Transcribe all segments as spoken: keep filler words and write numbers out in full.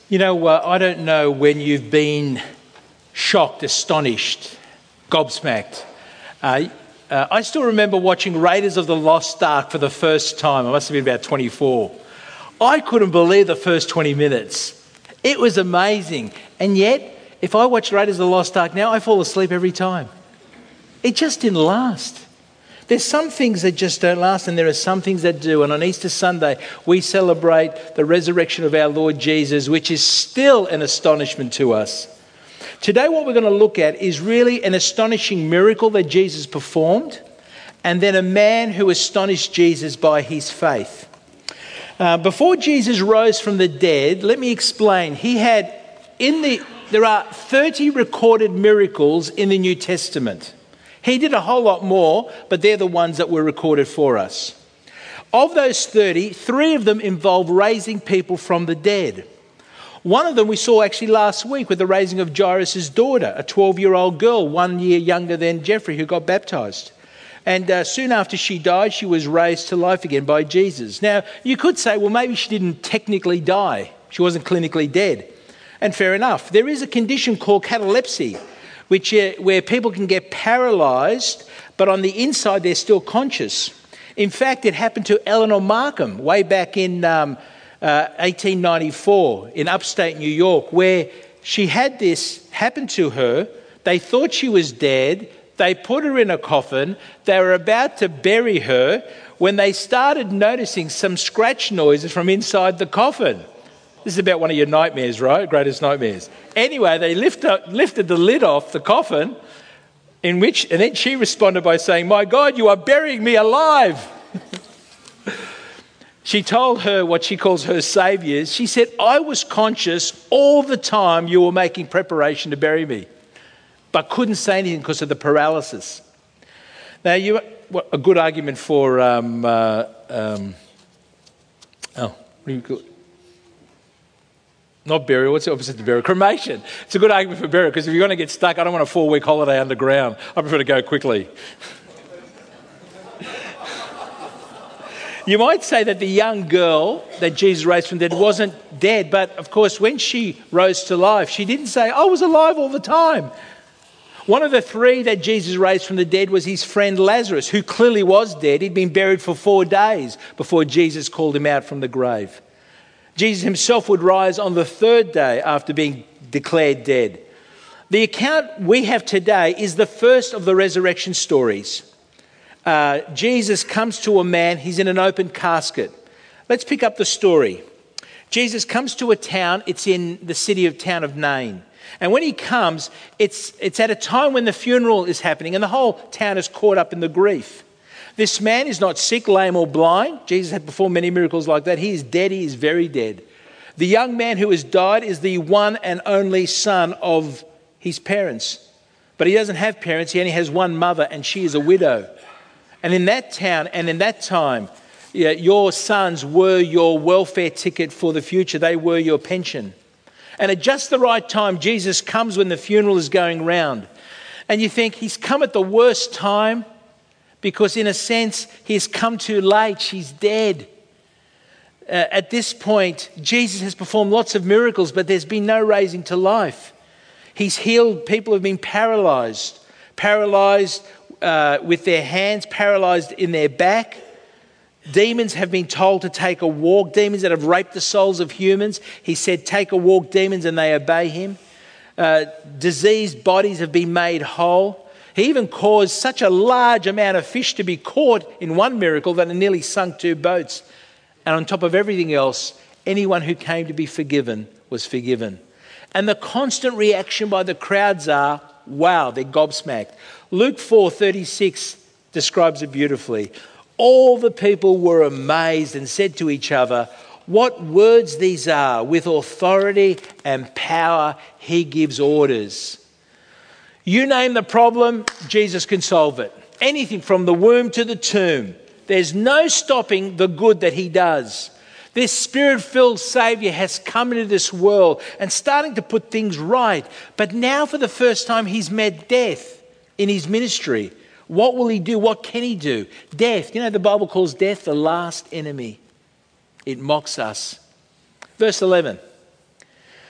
You know, uh, I don't know when you've been shocked, astonished, gobsmacked. Uh, uh, I still remember watching Raiders of the Lost Ark for the first time. I must have been about twenty-four. I couldn't believe the first twenty minutes. It was amazing. And yet, if I watch Raiders of the Lost Ark now, I fall asleep every time. It just didn't last. There's some things that just don't last, and there are some things that do. And on Easter Sunday, we celebrate the resurrection of our Lord Jesus, which is still an astonishment to us. Today, what we're going to look at is really an astonishing miracle that Jesus performed, and then a man who astonished Jesus by his faith. Uh, before Jesus rose from the dead, let me explain. He had, in the, there are thirty recorded miracles in the New Testament. He did a whole lot more, but they're the ones that were recorded for us. Of those thirty, three of them involve raising people from the dead. One of them we saw actually last week with the raising of Jairus' daughter, a twelve-year-old girl, one year younger than Jeffrey, who got baptized. And uh, soon after she died, she was raised to life again by Jesus. Now, you could say, well, maybe she didn't technically die. She wasn't clinically dead. And fair enough. There is a condition called catalepsy, which uh, where people can get paralysed, but on the inside they're still conscious. In fact, it happened to Eleanor Markham way back in um, uh, eighteen ninety-four in upstate New York, where she had this happen to her. They thought she was dead. They put her in a coffin. They were about to bury her when they started noticing some scratch noises from inside the coffin. This is about one of your nightmares, right? Greatest nightmares. Anyway, they lift up, lifted the lid off the coffin, in which, and then she responded by saying, "My God, you are burying me alive." She told her what she calls her saviours. She said, "I was conscious all the time you were making preparation to bury me, but couldn't say anything because of the paralysis." Now, you what, a good argument for um, uh, um, oh, what do you call it? Not burial, what's the opposite to burial? Cremation. It's a good argument for burial, because if you're going to get stuck, I don't want a four-week holiday underground. I prefer to go quickly. You might say that the young girl that Jesus raised from the dead wasn't dead, but of course when she rose to life, she didn't say, "I was alive all the time." One of the three that Jesus raised from the dead was his friend Lazarus, who clearly was dead. He'd been buried for four days before Jesus called him out from the grave. Jesus himself would rise on the third day after being declared dead. The account we have today is the first of the resurrection stories. Uh, Jesus comes to a man, he's in an open casket. Let's pick up the story. Jesus comes to a town, it's in the city of town of Nain. And when he comes, it's, it's at a time when the funeral is happening and the whole town is caught up in the grief. This man is not sick, lame or blind. Jesus had performed many miracles like that. He is dead. He is very dead. The young man who has died is the one and only son of his parents. But he doesn't have parents. He only has one mother, and she is a widow. And in that town and in that time, yeah, your sons were your welfare ticket for the future. They were your pension. And at just the right time, Jesus comes when the funeral is going round. And you think, he's come at the worst time, because in a sense, he's come too late. She's dead. Uh, at this point, Jesus has performed lots of miracles, but there's been no raising to life. He's healed people who have been paralyzed, paralyzed uh, with their hands, paralyzed in their back. Demons have been told to take a walk. Demons that have raped the souls of humans. He said, "Take a walk, demons," and they obey him. Uh, diseased bodies have been made whole. He even caused such a large amount of fish to be caught in one miracle that it nearly sunk two boats. And on top of everything else, anyone who came to be forgiven was forgiven. And the constant reaction by the crowds are, wow, they're gobsmacked. Luke four thirty-six describes it beautifully. All the people were amazed and said to each other, "What words these are! With authority and power he gives orders." You name the problem, Jesus can solve it. Anything from the womb to the tomb. There's no stopping the good that he does. This spirit-filled Saviour has come into this world and starting to put things right. But now for the first time, he's met death in his ministry. What will he do? What can he do? Death. You know, the Bible calls death the last enemy. It mocks us. Verse eleven.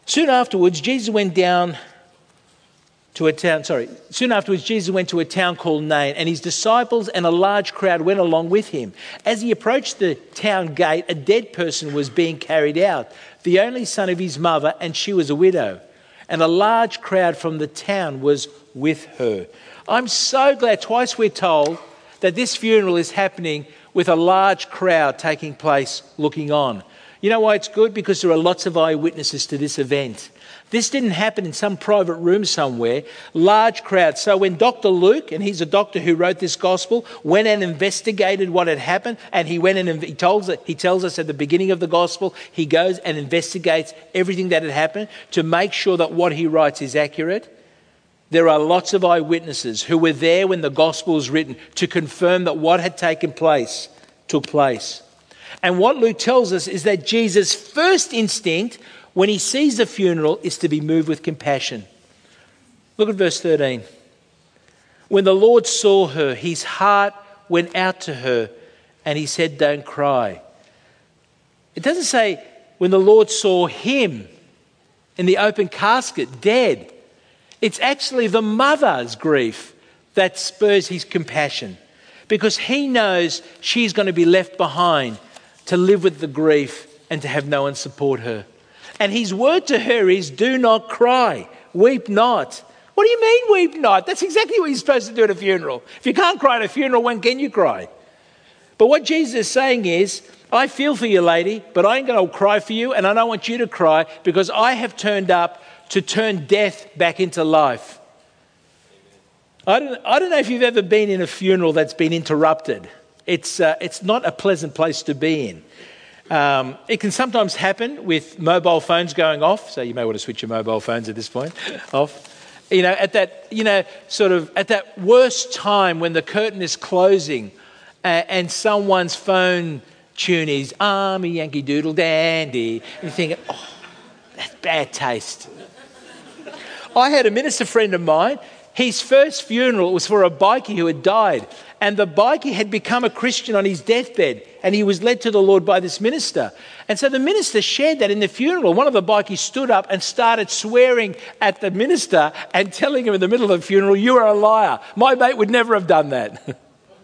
Soon afterwards, Jesus went down to a town, sorry, soon afterwards Jesus went to a town called Nain, and his disciples and a large crowd went along with him. As he approached the town gate, a dead person was being carried out, the only son of his mother, and she was a widow. And a large crowd from the town was with her. I'm so glad, twice we're told that this funeral is happening with a large crowd taking place looking on. You know why it's good? Because there are lots of eyewitnesses to this event. This didn't happen in some private room somewhere. Large crowds. So when Doctor Luke, and he's a doctor who wrote this gospel, went and investigated what had happened, and he went and he tells he tells us at the beginning of the gospel, he goes and investigates everything that had happened to make sure that what he writes is accurate. There are lots of eyewitnesses who were there when the gospel was written to confirm that what had taken place took place. And what Luke tells us is that Jesus' first instinct when he sees the funeral is to be moved with compassion. Look at verse thirteen. When the Lord saw her, his heart went out to her and he said, "Don't cry." It doesn't say when the Lord saw him in the open casket, dead. It's actually the mother's grief that spurs his compassion, because he knows she's going to be left behind to live with the grief and to have no one support her. And his word to her is, "Do not cry, weep not." What do you mean, weep not? That's exactly what you're supposed to do at a funeral. If you can't cry at a funeral, when can you cry? But what Jesus is saying is, I feel for you, lady, but I ain't going to cry for you, and I don't want you to cry, because I have turned up to turn death back into life. I don't, I don't know if you've ever been in a funeral that's been interrupted. It's, uh, it's not a pleasant place to be in. Um, it can sometimes happen with mobile phones going off, so you may want to switch your mobile phones at this point off. You know, at that, you know, sort of at that worst time when the curtain is closing, uh, and someone's phone tune is "I'm a Yankee Doodle Dandy," and you think, "Oh, that's bad taste." I had a minister friend of mine. His first funeral was for a bikie who had died. And the bikie had become a Christian on his deathbed, and he was led to the Lord by this minister. And so the minister shared that in the funeral. One of the bikies stood up and started swearing at the minister and telling him in the middle of the funeral, "You are a liar. My mate would never have done that."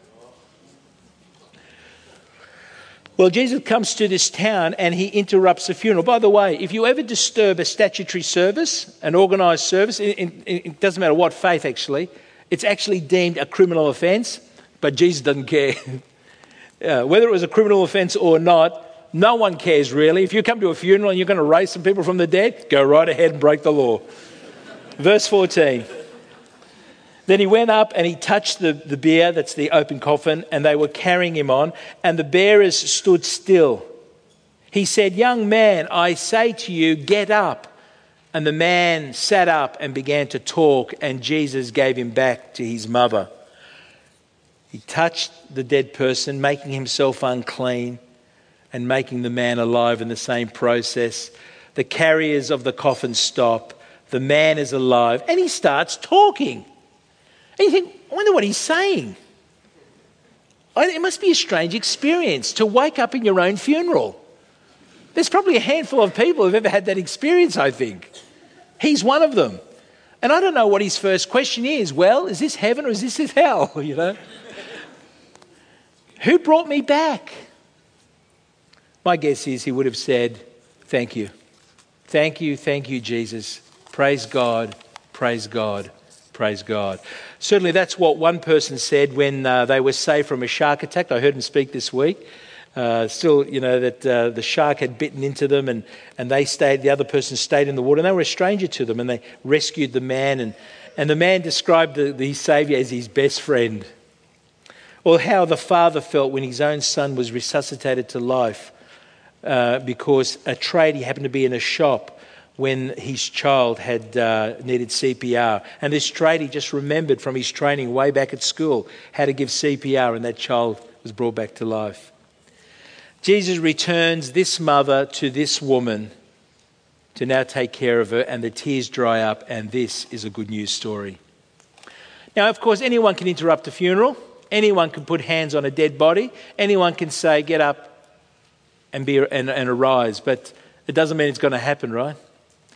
Well, Jesus comes to this town and he interrupts the funeral. By the way, if you ever disturb a statutory service, an organised service, it, it, it doesn't matter what faith actually, it's actually deemed a criminal offence. But Jesus doesn't care. uh, whether it was a criminal offence or not, no one cares really. If you come to a funeral and you're going to raise some people from the dead, go right ahead and break the law. Verse fourteen. Then he went up and he touched the, the bier, that's the open coffin, and they were carrying him on, and the bearers stood still. He said, "Young man, I say to you, get up." And the man sat up and began to talk, and Jesus gave him back to his mother. He touched the dead person, making himself unclean and making the man alive in the same process. The carriers of the coffin stop. The man is alive, and he starts talking. And you think, I wonder what he's saying. It must be a strange experience to wake up in your own funeral. There's probably a handful of people who've ever had that experience, I think. He's one of them. And I don't know what his first question is. Well, is this heaven or is this hell? You know? Who brought me back? My guess is he would have said, "Thank you. Thank you, thank you, Jesus. Praise God, praise God, praise God." Certainly that's what one person said when uh, they were saved from a shark attack. I heard him speak this week. Uh, still, you know, that uh, the shark had bitten into them and, and they stayed, the other person stayed in the water, and they were a stranger to them, and they rescued the man. And, and the man described the, the Saviour as his best friend. Or how the father felt when his own son was resuscitated to life uh, because a tradie happened to be in a shop when his child had uh, needed C P R. And this tradie just remembered from his training way back at school how to give C P R, and that child was brought back to life. Jesus returns this mother to this woman to now take care of her, and the tears dry up, and this is a good news story. Now, of course, anyone can interrupt a funeral. Anyone can put hands on a dead body. Anyone can say, "Get up and be and, and arise," but it doesn't mean it's going to happen, right?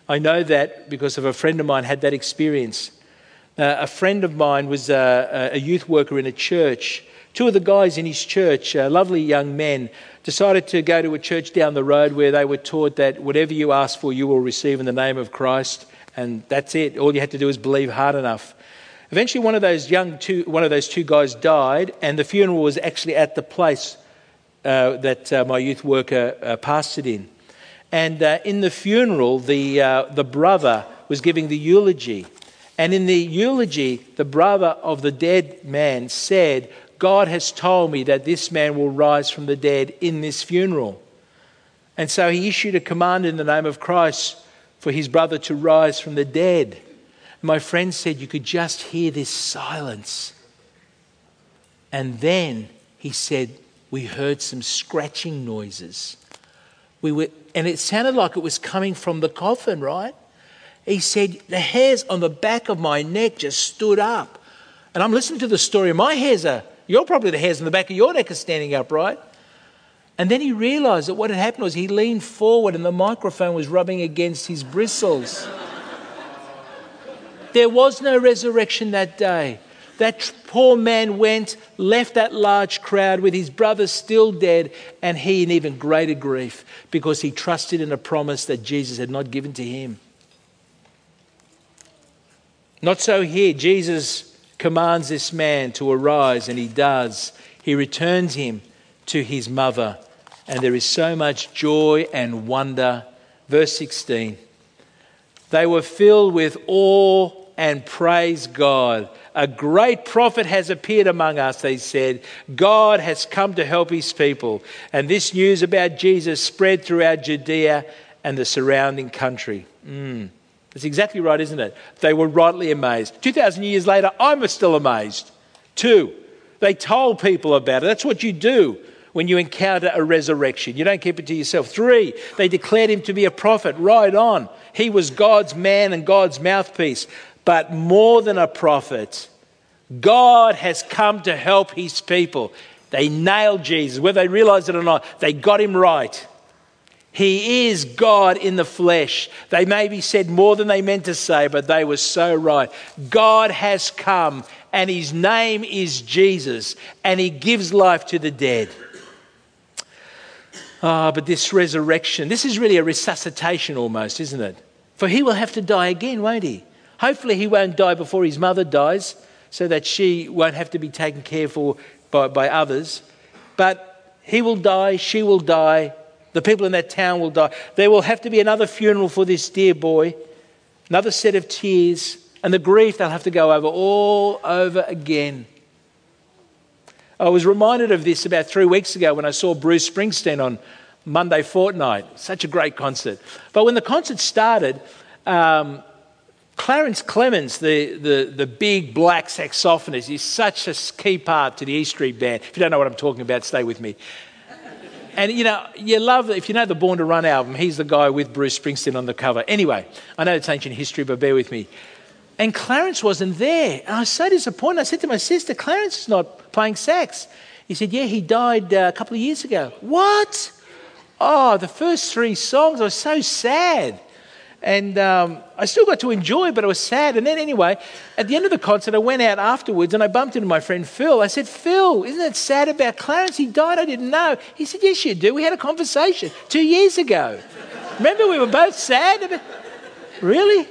I know that because of a friend of mine had that experience. Uh, a friend of mine was a, a youth worker in a church. Two of the guys in his church, uh, lovely young men, decided to go to a church down the road where they were taught that whatever you ask for, you will receive in the name of Christ. And that's it. All you had to do is believe hard enough. Eventually, one of those young two, one of those two guys died, and the funeral was actually at the place uh, that uh, my youth worker uh, pastored in. And uh, in the funeral, the uh, the brother was giving the eulogy, and in the eulogy, the brother of the dead man said, "God has told me that this man will rise from the dead in this funeral." And so he issued a command in the name of Christ for his brother to rise from the dead. My friend said you could just hear this silence. And then he said, we heard some scratching noises. We were, and it sounded like it was coming from the coffin, right? He said, the hairs on the back of my neck just stood up. And I'm listening to the story. My hairs are, you're probably the hairs on the back of your neck are standing up, right? And then he realized that what had happened was he leaned forward and the microphone was rubbing against his bristles. There was no resurrection that day. That poor man went, left that large crowd with his brother still dead, and he in even greater grief because he trusted in a promise that Jesus had not given to him. Not so here. Jesus commands this man to arise, and he does. He returns him to his mother, and there is so much joy and wonder. Verse sixteen. They were filled with awe and praise God. A great prophet has appeared among us, they said. God has come to help his people. And this news about Jesus spread throughout Judea and the surrounding country. Mm. That's exactly right, isn't it? They were rightly amazed. two thousand years later, I'm still amazed. Two, they told people about it. That's what you do when you encounter a resurrection. You don't keep it to yourself. Three, they declared him to be a prophet. Right on. He was God's man and God's mouthpiece. But more than a prophet, God has come to help his people. They nailed Jesus. Whether they realized it or not, they got him right. He is God in the flesh. They maybe said more than they meant to say, but they were so right. God has come, and his name is Jesus, and he gives life to the dead. Ah, oh, but this resurrection, this is really a resuscitation almost, isn't it? For he will have to die again, won't he? Hopefully he won't die before his mother dies, so that she won't have to be taken care for by, by others. But he will die, she will die, the people in that town will die. There will have to be another funeral for this dear boy, another set of tears, and the grief they'll have to go over all over again. I was reminded of this about three weeks ago when I saw Bruce Springsteen on Monday fortnight. Such a great concert. But when the concert started, um, Clarence Clemens, the, the, the big black saxophonist, is such a key part to the E Street Band. If you don't know what I'm talking about, stay with me. And, you know, you love, if you know the Born to Run album, he's the guy with Bruce Springsteen on the cover. Anyway, I know it's ancient history, but bear with me. And Clarence wasn't there. And I was so disappointed. I said to my sister, Clarence is not playing sax. He said, yeah, he died uh, a couple of years ago. What? Oh, the first three songs, I was so sad. And um, I still got to enjoy it, but I was sad. And then anyway, at the end of the concert, I went out afterwards and I bumped into my friend Phil. I said, Phil, isn't it sad about Clarence? He died, I didn't know. He said, yes, you do. We had a conversation two years ago. Remember, we were both sad? Really?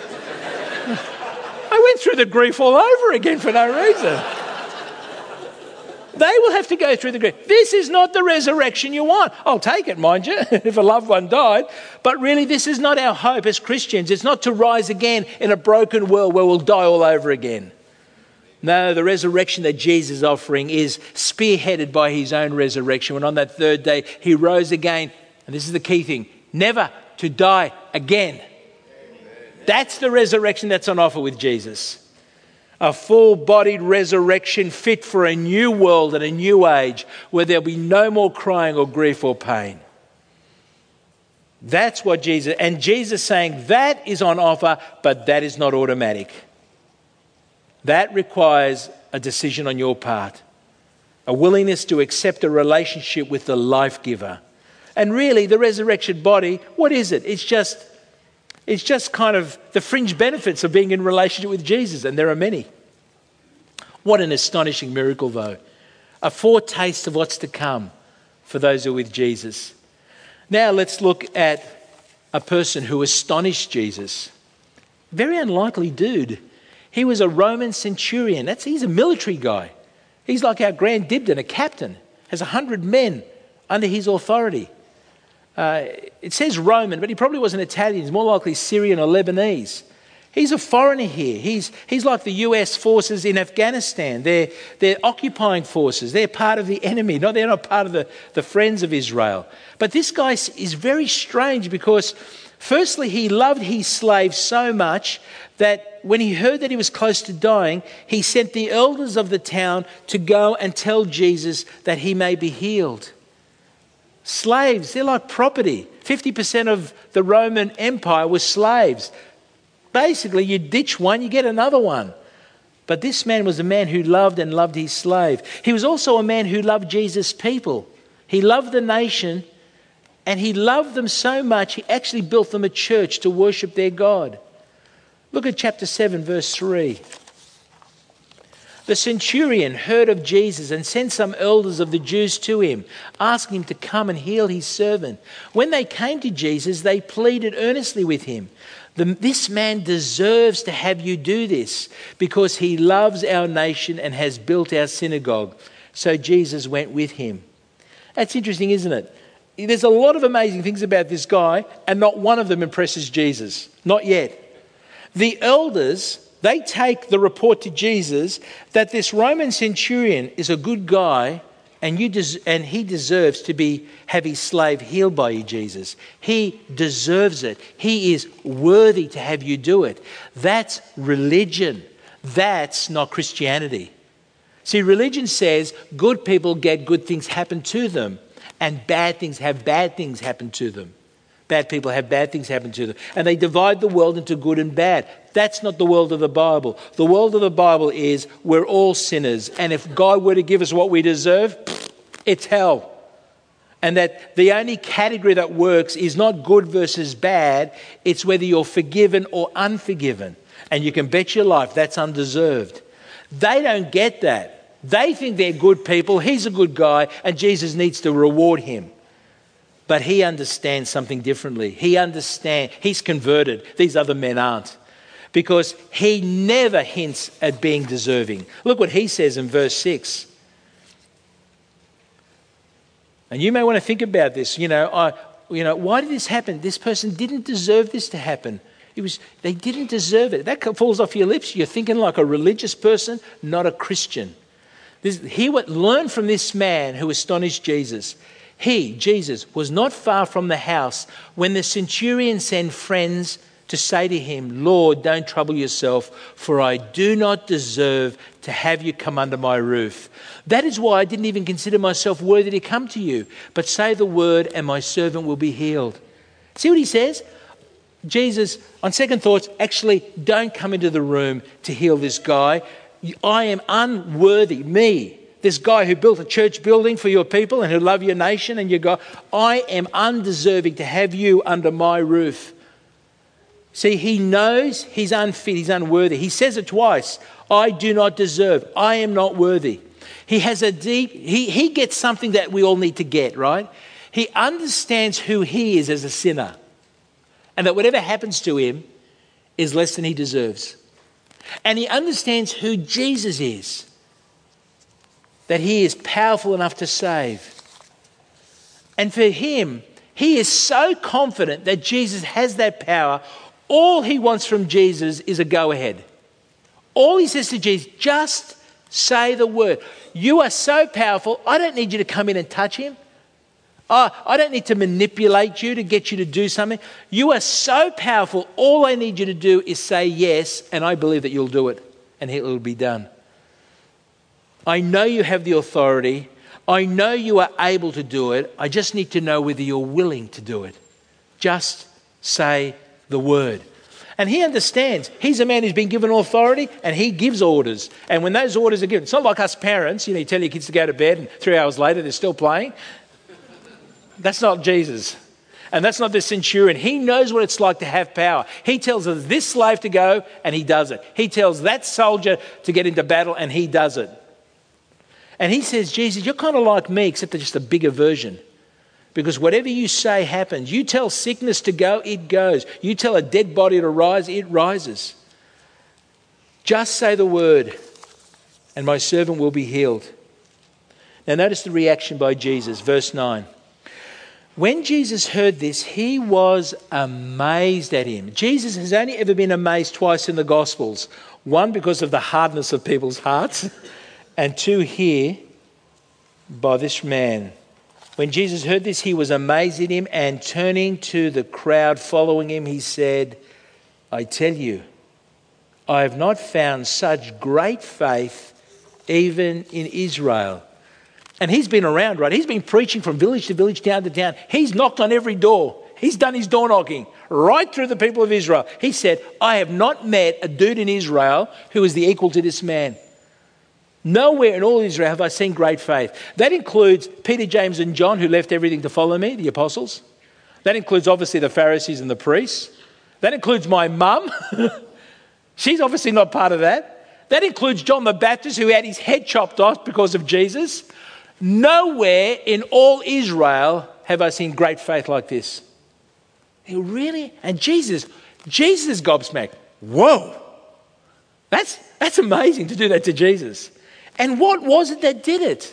I went through the grief all over again for no reason. They will have to go through the grief. This is not the resurrection you want. I'll take it, mind you, if a loved one died. But really, this is not our hope as Christians. It's not to rise again in a broken world where we'll die all over again. No, the resurrection that Jesus is offering is spearheaded by his own resurrection. When on that third day, he rose again. And this is the key thing, never to die again. That's the resurrection that's on offer with Jesus. A full-bodied resurrection fit for a new world and a new age where there'll be no more crying or grief or pain. That's what Jesus, and Jesus saying that is on offer, but that is not automatic. That requires a decision on your part, a willingness to accept a relationship with the life giver. And really, the resurrection body, what is it? It's just It's just kind of the fringe benefits of being in relationship with Jesus, and there are many. What an astonishing miracle, though. A foretaste of what's to come for those who are with Jesus. Now let's look at a person who astonished Jesus. Very unlikely dude. He was a Roman centurion. That's he's a military guy. He's like our Grand Dibden, a captain, has a hundred men under his authority. Uh, it says Roman, but he probably wasn't Italian. He's more likely Syrian or Lebanese. He's a foreigner here. He's, he's like the U S forces in Afghanistan. They're, they're occupying forces. They're part of the enemy. No, they're not part of the, the friends of Israel. But this guy is very strange because, firstly, he loved his slave so much that when he heard that he was close to dying, he sent the elders of the town to go and tell Jesus that he may be healed. Slaves, they're like property. fifty percent of the Roman Empire was slaves. Basically, you ditch one, you get another one. But this man was a man who loved and loved his slave. He was also a man who loved Jesus' people. He loved the nation, and he loved them so much, he actually built them a church to worship their God. Look at chapter seven, verse three. The centurion heard of Jesus and sent some elders of the Jews to him, asking him to come and heal his servant. When they came to Jesus, they pleaded earnestly with him. The, this man deserves to have you do this because he loves our nation and has built our synagogue. So Jesus went with him. That's interesting, isn't it? There's a lot of amazing things about this guy, and not one of them impresses Jesus. Not yet. The elders, they take the report to Jesus that this Roman centurion is a good guy and you des- and he deserves to be have his slave healed by you, Jesus. He deserves it. He is worthy to have you do it. That's religion. That's not Christianity. See, religion says good people get good things happen to them and bad things have bad things happen to them. Bad people have bad things happen to them. And they divide the world into good and bad. That's not the world of the Bible. The world of the Bible is we're all sinners. And if God were to give us what we deserve, it's hell. And that the only category that works is not good versus bad. It's whether you're forgiven or unforgiven. And you can bet your life that's undeserved. They don't get that. They think they're good people. He's a good guy and Jesus needs to reward him. But he understands something differently. He understands, he's converted. These other men aren't. Because he never hints at being deserving. Look what he says in verse six. And you may want to think about this. You know, I, you know, why did this happen? This person didn't deserve this to happen. It was, they didn't deserve it. That falls off your lips. You're thinking like a religious person, not a Christian. This, he would learn from this man who astonished Jesus. He, Jesus, was not far from the house when the centurion sent friends to say to him, Lord, don't trouble yourself, for I do not deserve to have you come under my roof. That is why I didn't even consider myself worthy to come to you, but say the word and my servant will be healed. See what he says? Jesus, on second thoughts, actually don't come into the room to heal this guy. I am unworthy, me. This guy who built a church building for your people and who love your nation and your God, I am undeserving to have you under my roof. See, he knows he's unfit, he's unworthy. He says it twice. I do not deserve. I am not worthy. He has a deep, he, he gets something that we all need to get, right? He understands who he is as a sinner and that whatever happens to him is less than he deserves. And he understands who Jesus is. That he is powerful enough to save. And for him, he is so confident that Jesus has that power. All he wants from Jesus is a go-ahead. All he says to Jesus, just say the word. You are so powerful, I don't need you to come in and touch him. Oh, I don't need to manipulate you to get you to do something. You are so powerful, all I need you to do is say yes, and I believe that you'll do it, and it will be done. I know you have the authority. I know you are able to do it. I just need to know whether you're willing to do it. Just say the word. And he understands. He's a man who's been given authority and he gives orders. And when those orders are given, it's not like us parents, you know, you tell your kids to go to bed and three hours later they're still playing. That's not Jesus. And that's not the centurion. He knows what it's like to have power. He tells this slave to go, and he does it. He tells that soldier to get into battle, and he does it. And he says, Jesus, you're kind of like me, except just a bigger version. Because whatever you say happens. You tell sickness to go, it goes. You tell a dead body to rise, it rises. Just say the word, and my servant will be healed. Now notice the reaction by Jesus, verse nine. When Jesus heard this, he was amazed at him. Jesus has only ever been amazed twice in the Gospels. One, because of the hardness of people's hearts. And two, here, by this man. When Jesus heard this, he was amazed at him, and turning to the crowd following him, he said, I tell you, I have not found such great faith even in Israel. And he's been around, right? He's been preaching from village to village, town to town. He's knocked on every door. He's done his door knocking right through the people of Israel. He said, I have not met a dude in Israel who is the equal to this man. Nowhere in all Israel have I seen great faith. That includes Peter, James and John, who left everything to follow me, the apostles. That includes obviously the Pharisees and the priests. That includes my mum. She's obviously not part of that. That includes John the Baptist, who had his head chopped off because of Jesus. Nowhere in all Israel have I seen great faith like this. Really? And Jesus, Jesus is gobsmacked. Whoa. That's, that's amazing to do that to Jesus. And what was it that did it?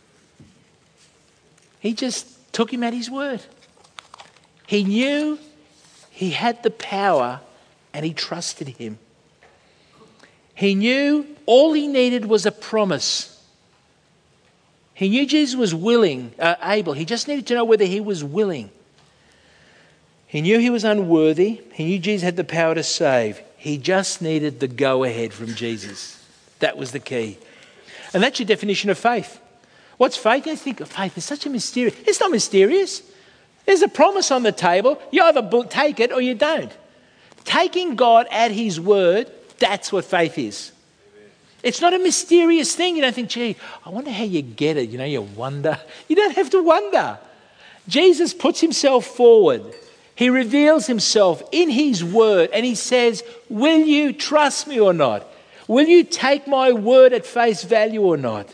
He just took him at his word. He knew he had the power and he trusted him. He knew all he needed was a promise. He knew Jesus was willing, uh, able. He just needed to know whether he was willing. He knew he was unworthy. He knew Jesus had the power to save. He just needed the go-ahead from Jesus. That was the key. And that's your definition of faith. What's faith? You think of faith is such a mysterious. It's not mysterious. There's a promise on the table. You either take it or you don't. Taking God at his word, that's what faith is. It's not a mysterious thing. You don't think, gee, I wonder how you get it. You know, you wonder. You don't have to wonder. Jesus puts himself forward. He reveals himself in his word and he says, will you trust me or not? Will you take my word at face value or not?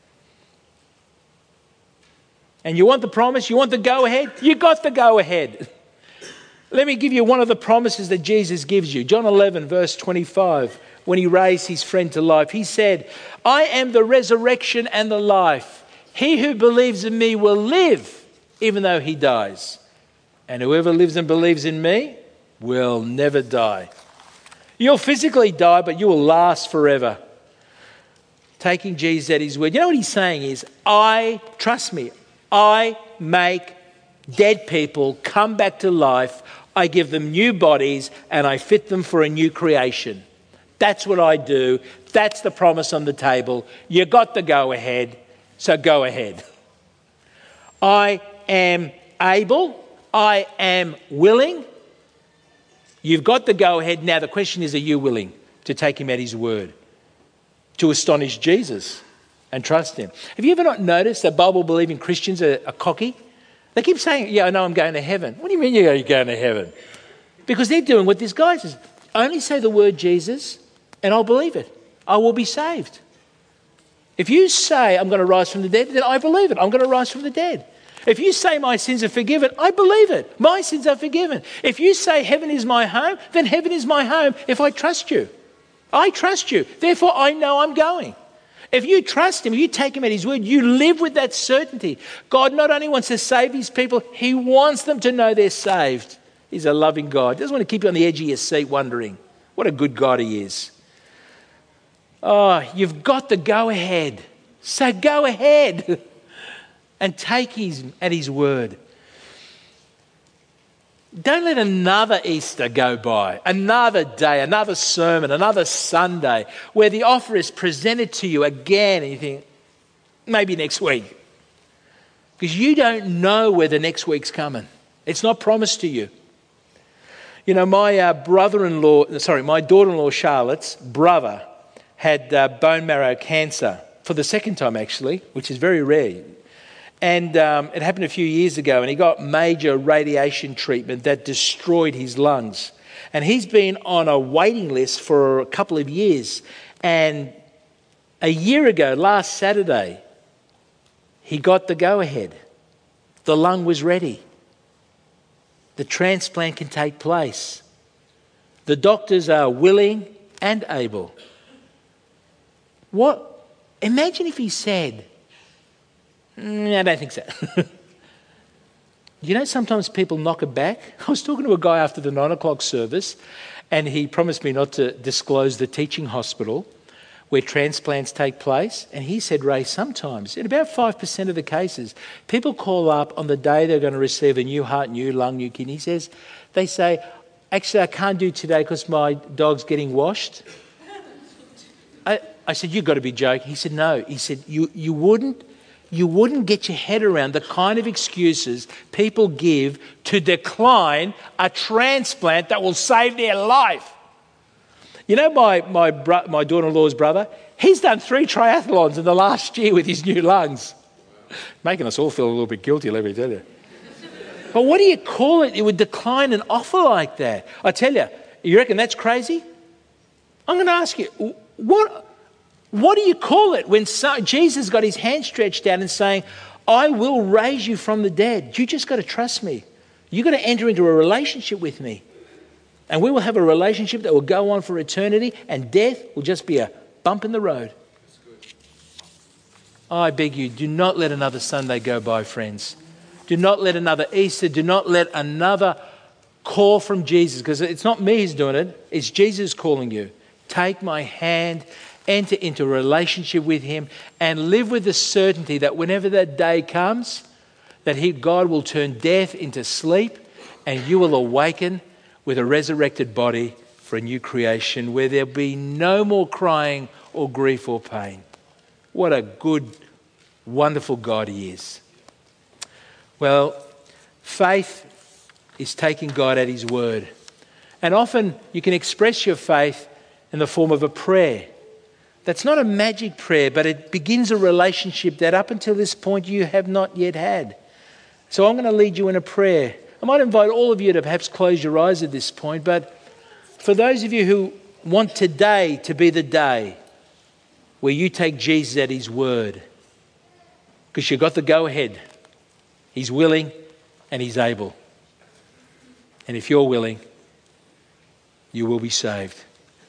And you want the promise? You want the go-ahead? You got the go-ahead. Let me give you one of the promises that Jesus gives you. John eleven, verse twenty-five. When he raised his friend to life, he said, I am the resurrection and the life. He who believes in me will live even though he dies. And whoever lives and believes in me will never die. You'll physically die, but you will last forever. Taking Jesus at his word. You know what he's saying is, I, trust me, I make dead people come back to life. I give them new bodies and I fit them for a new creation. That's what I do. That's the promise on the table. You got the go-ahead, so go ahead. I am able. I am willing. You've got the go-ahead. Now the question is, are you willing to take him at his word? To astonish Jesus and trust him. Have you ever not noticed that Bible-believing Christians are, are cocky? They keep saying, yeah, I know I'm going to heaven. What do you mean you're going to heaven? Because they're doing what this guy says. Only say the word Jesus and I'll believe it. I will be saved. If you say I'm going to rise from the dead, then I believe it. I'm going to rise from the dead. If you say my sins are forgiven, I believe it. My sins are forgiven. If you say heaven is my home, then heaven is my home if I trust you. I trust you. Therefore, I know I'm going. If you trust him, if you take him at his word, you live with that certainty. God not only wants to save his people, he wants them to know they're saved. He's a loving God. He doesn't want to keep you on the edge of your seat wondering what a good God he is. Oh, you've got the go-ahead. So go ahead and take him at his word. Don't let another Easter go by, another day, another sermon, another Sunday where the offer is presented to you again and you think, maybe next week. Because you don't know where the next week's coming. It's not promised to you. You know, my uh, brother-in-law, sorry, my daughter-in-law Charlotte's brother had uh, bone marrow cancer for the second time actually, which is very rare. And um, it happened a few years ago, and he got major radiation treatment that destroyed his lungs. And he's been on a waiting list for a couple of years. And a year ago, last Saturday, he got the go-ahead. The lung was ready. The transplant can take place. The doctors are willing and able. What? Imagine if he said, mm, I don't think so. You know, sometimes people knock it back. I was talking to a guy after the nine o'clock service, and he promised me not to disclose the teaching hospital where transplants take place. And he said, Ray, sometimes, in about five percent of the cases, people call up on the day they're going to receive a new heart, new lung, new kidney. He says, they say, actually, I can't do today because my dog's getting washed. I, I said, you've got to be joking. He said, no. He said, you, you wouldn't you wouldn't get your head around the kind of excuses people give to decline a transplant that will save their life. You know, my my, bro- my daughter-in-law's brother, he's done three triathlons in the last year with his new lungs. Making us all feel a little bit guilty, let me tell you. But what do you call it? It would decline an offer like that. I tell you, you reckon that's crazy? I'm going to ask you, what, what do you call it when so, Jesus got his hand stretched out and saying, I will raise you from the dead. You just got to trust me. You've got to enter into a relationship with me. And we will have a relationship that will go on for eternity, and death will just be a bump in the road. I beg you, do not let another Sunday go by, friends. Do not let another Easter, do not let another call from Jesus, because it's not me who's doing it, it's Jesus calling you. Take my hand, enter into a relationship with him, and live with the certainty that whenever that day comes, that he, God will turn death into sleep, and you will awaken with a resurrected body for a new creation where there'll be no more crying or grief or pain. What a good, wonderful God he is. Well, faith is taking God at his word. And often you can express your faith in the form of a prayer. That's not a magic prayer, but it begins a relationship that up until this point you have not yet had. So I'm going to lead you in a prayer. I might invite all of you to perhaps close your eyes at this point, but for those of you who want today to be the day where you take Jesus at his word, because you've got the go-ahead. He's willing and he's able. And if you're willing, you will be saved.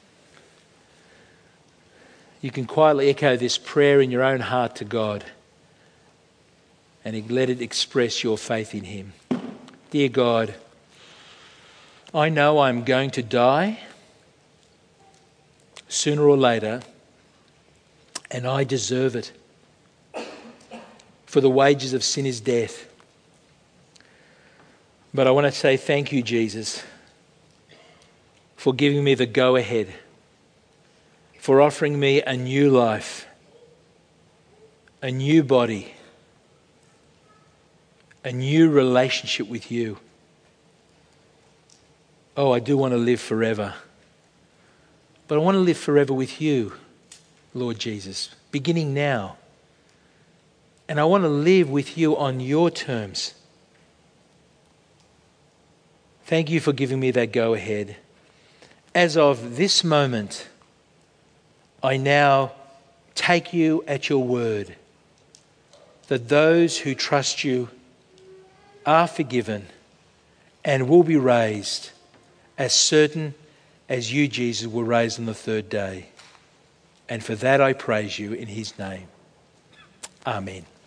You can quietly echo this prayer in your own heart to God and let it express your faith in him. Dear God, I know I'm going to die sooner or later, and I deserve it. For the wages of sin is death. But I want to say thank you, Jesus, for giving me the go-ahead, for offering me a new life, a new body, a new relationship with you. Oh, I do want to live forever. But I want to live forever with you, Lord Jesus, beginning now. And I want to live with you on your terms. Thank you for giving me that go-ahead. As of this moment, I now take you at your word that those who trust you are forgiven and will be raised as certain as you, Jesus, were raised on the third day. And for that I praise you in his name. Amen.